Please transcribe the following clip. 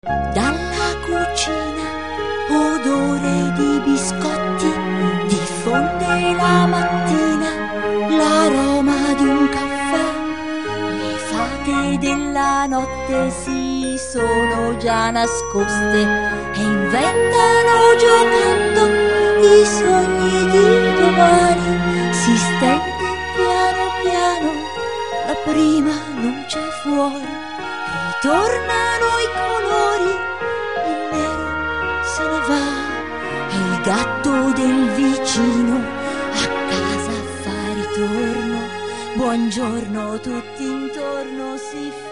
Dalla cucina odore di biscotti diffonde la mattina l'aroma di un caffè. Le fate della notte si sono già nascoste e inventano giocando i sogni di domani. Si stende piano piano la prima luce fuori, ritornano i colori, il nero se ne va e il gatto del vicino a casa fa ritorno. Buongiorno, tutti intorno si